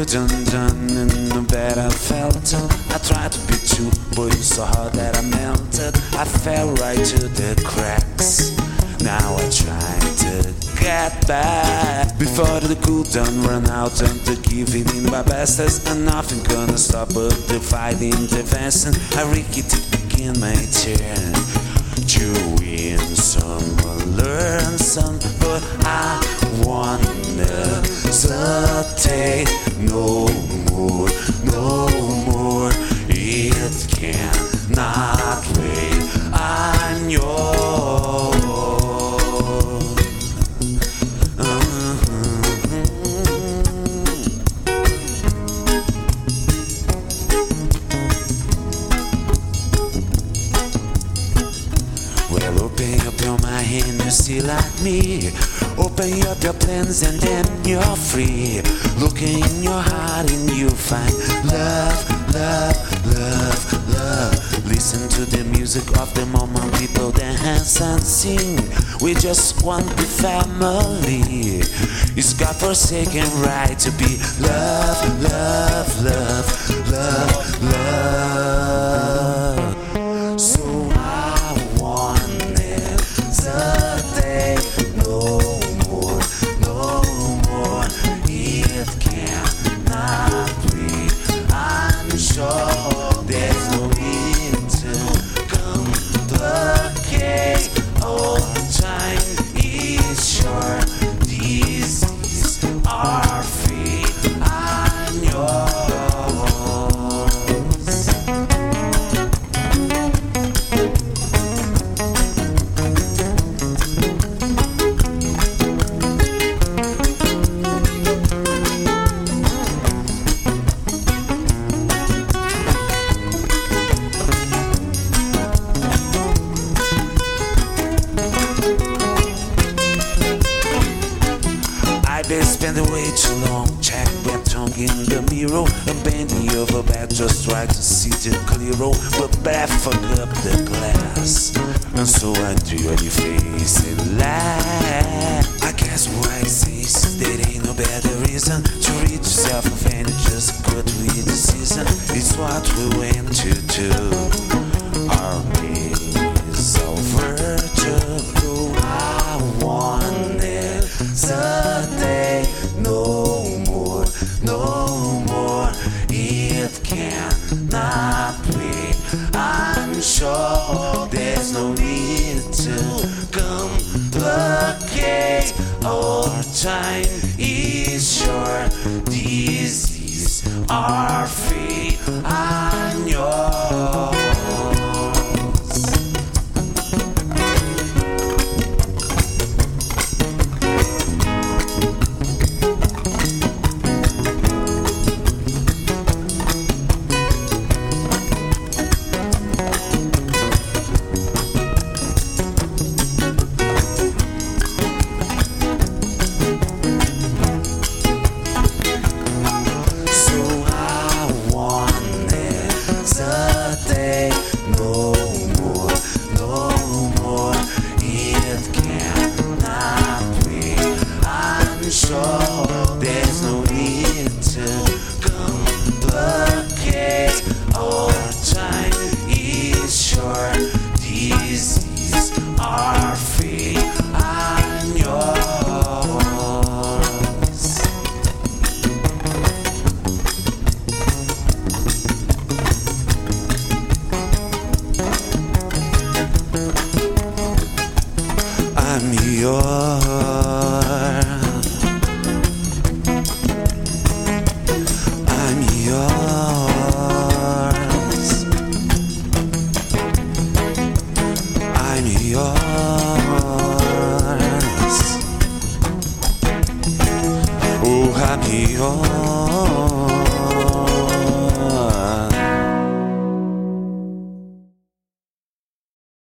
done in the bed I felt. I tried to be true, but you saw how that I melted. I fell right to the cracks. Now I try to get back before the cool down run out and the giving in my best. And nothing gonna stop but the fighting intervention. I ricky to begin my turn to win some or learn some, but I wanna stay no more, no more. It cannot wait on yours. Well, open up your mind and you see like me. Open up your plans and then you're free. Look in your heart and you find love, love, love, love. Listen to the music of the moment, people dance and sing. We just want the family. It's God-forsaken right to be love, love, love, love, love. So I want it today. No more, no more. It cannot be. I'm sure there's no need to complicate. All time is short. These are free. I'm yours. They spend way too long, check their tongue in the mirror, and bending over back just try to see the clear road, but bad fuck up the glass, and so I drew on your face and laugh. I guess why it says there ain't no better reason to rid yourself of any just good with the season. It's what we went to do. Our days over to go. I want it today. No more, no more. It cannot wait. I'm sure there's no need to complicate. Our time is short. These are free. I'm yours. So I want it today.